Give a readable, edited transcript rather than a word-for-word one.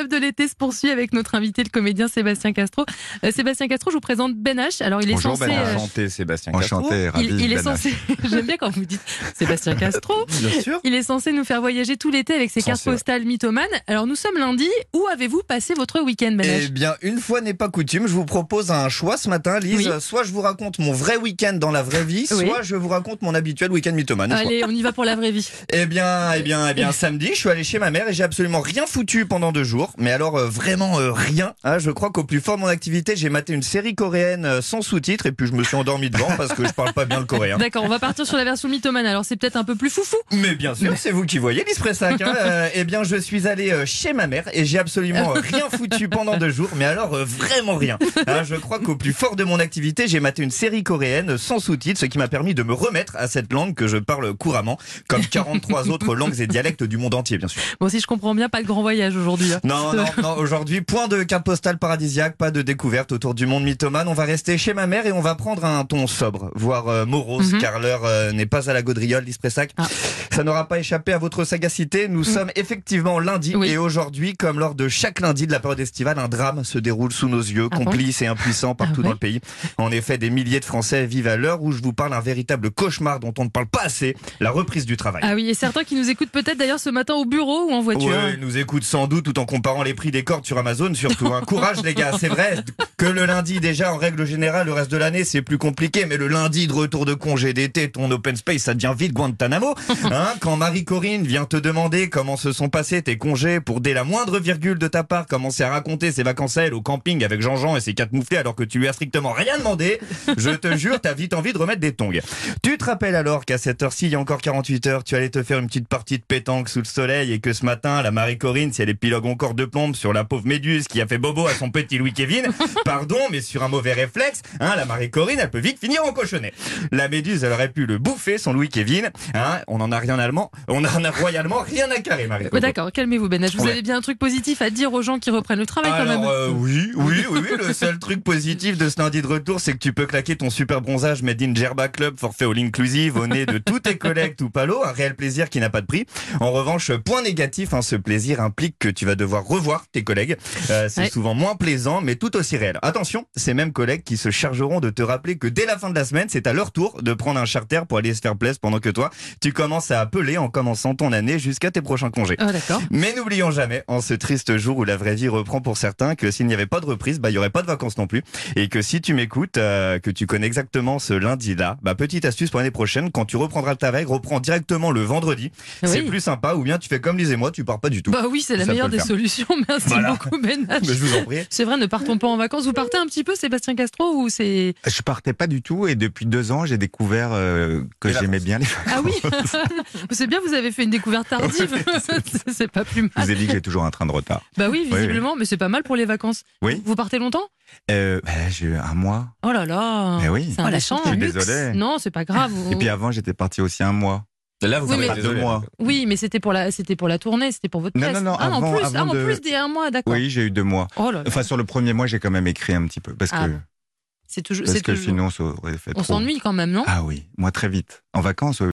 best-of de l'été se poursuit avec notre invité, le comédien Sébastien Castro. Sébastien Castro, je vous présente Ben H. Alors, il est Bonjour, censé... Ben H. Enchanté, Sébastien Castro. Enchanté, ravi. Il est Ben censé... J'aime bien quand vous dites Sébastien Castro. Bien sûr. Il est censé nous faire voyager tout l'été avec ses cartes postales mythomanes. Alors, nous sommes lundi. Où avez-vous passé votre week-end, Ben H? Eh bien, une fois n'est pas coutume, je vous propose un choix ce matin, Lise. Oui. Soit je vous raconte mon vrai week-end dans la vraie vie, Oui. soit je vous raconte mon habituel week-end mythomane. Allez, on y va pour la vraie vie. Eh bien, samedi, je suis allé chez ma mère et j'ai absolument rien foutu pendant 2 jours. Mais alors, vraiment rien. Hein, je crois qu'au plus fort de mon activité, j'ai maté une série coréenne sans sous-titres et puis je me suis endormi devant parce que je parle pas bien le coréen. D'accord, on va partir sur la version mythomane. Alors, c'est peut-être un peu plus foufou. Mais bien sûr, c'est vous qui voyez, Lise Pressac. Eh bien, je suis allé chez ma mère et j'ai absolument rien foutu pendant 2 jours. Mais alors, vraiment rien. Hein, je crois qu'au plus fort de mon activité, j'ai maté une série coréenne sans sous-titres, ce qui m'a permis de me remettre à cette langue que je parle couramment, comme 43 autres langues et dialectes du monde entier, bien sûr. Bon, si je comprends bien, pas de grand voyage aujourd'hui. Hein. Non, aujourd'hui, point de carte postale paradisiaque, pas de découverte autour du monde mythomane. On va rester chez ma mère et on va prendre un ton sobre, voire morose, car l'heure n'est pas à la gaudriole, Lise Pressac. Ah. Ça n'aura pas échappé à votre sagacité. Nous sommes effectivement lundi et aujourd'hui, comme lors de chaque lundi de la période estivale, un drame se déroule sous nos yeux, complices et impuissants partout dans le pays. En effet, des milliers de Français vivent à l'heure où je vous parle un véritable cauchemar dont on ne parle pas assez, la reprise du travail. Ah oui, et certains qui nous écoutent peut-être d'ailleurs ce matin au bureau ou en voiture. Ouais, ils nous écoutent sans doute tout en comparant les prix des cordes sur Amazon surtout. Hein. Courage les gars, c'est vrai que le lundi déjà en règle générale, le reste de l'année c'est plus compliqué, mais le lundi de retour de congé d'été, ton open space ça devient vite Guantanamo. Hein, quand Marie-Corinne vient te demander comment se sont passés tes congés pour dès la moindre virgule de ta part commencer à raconter ses vacances à elle au camping avec Jean-Jean et ses 4 mouflés alors que tu lui as strictement rien demandé, je te jure t'as vite envie de remettre des tongs. Tu te rappelles alors qu'à cette heure-ci, il y a encore 48 heures, tu allais te faire une petite partie de pétanque sous le soleil et que ce matin, la Marie-Corinne, si elle épilogue encore de plombe sur la pauvre Méduse qui a fait bobo à son petit Louis-Kevin, pardon, mais sur un mauvais réflexe, hein, la Marie-Corinne, elle peut vite finir en cochonnet. La Méduse, elle aurait pu le bouffer, son Louis-Kevin, hein, on en a royalement rien à carrer, Marie-Corinne. D'accord, calmez-vous Ben H. Vous avez bien un truc positif à dire aux gens qui reprennent le travail quand même. Oui, le seul truc positif de ce lundi de retour, c'est que tu peux claquer ton super bronzage made in Gerba Club, forfait all inclusive, au nez de tous tes collègues tout palo, un réel plaisir qui n'a pas de prix. En revanche, point négatif, hein, ce plaisir implique que tu vas devoir revoir tes collègues. C'est souvent moins plaisant, mais tout aussi réel. Attention, ces mêmes collègues qui se chargeront de te rappeler que dès la fin de la semaine, c'est à leur tour de prendre un charter pour aller se faire plaisir pendant que toi, tu commences à appeler en commençant ton année jusqu'à tes prochains congés. Oh, d'accord. Mais n'oublions jamais, en ce triste jour où la vraie vie reprend pour certains, que s'il n'y avait pas de reprise, il y aurait pas de vacances non plus. Et que si tu m'écoutes, que tu connais exactement ce lundi-là, petite astuce pour l'année prochaine, quand tu reprendras le travail, reprends directement le vendredi. Oui. C'est plus sympa, ou bien tu fais comme Lise et moi, tu pars pas du tout. Bah oui, c'est la Ça meilleure peut le des faire. solutions. Merci beaucoup Ben H. Mais je vous en prie. C'est vrai, ne partons pas en vacances. Vous partez un petit peu, Sébastien Castro, ou c'est... Je partais pas du tout et depuis 2 ans, j'ai découvert que j'aimais bien les vacances. Ah oui. C'est bien, vous avez fait une découverte tardive. C'est pas plus mal. Je vous ai dit que j'ai toujours un train de retard. Bah oui, visiblement, mais c'est pas mal pour les vacances. Oui. Vous partez longtemps? J'ai eu 1 mois. Oh là là. Mais oui. C'est un méchant Je suis luxe. désolé. Non, c'est pas grave. Et puis avant, j'étais parti aussi 1 mois. Là, vous Oui, parlez mais- 2 mois. Oui, mais c'était pour la tournée, c'était pour votre Non, pièce. non, non, Ah, en avant- plus, avant en de- plus des 1 mois, d'accord. Oui, j'ai eu 2 mois. Oh là là. Enfin, sur le premier mois, j'ai quand même écrit un petit peu. Parce Ah que, bon. C'est toujours. parce c'est que toujours- sinon, ça aurait fait On trop. s'ennuie quand même, non? Ah oui, moi très vite. En vacances,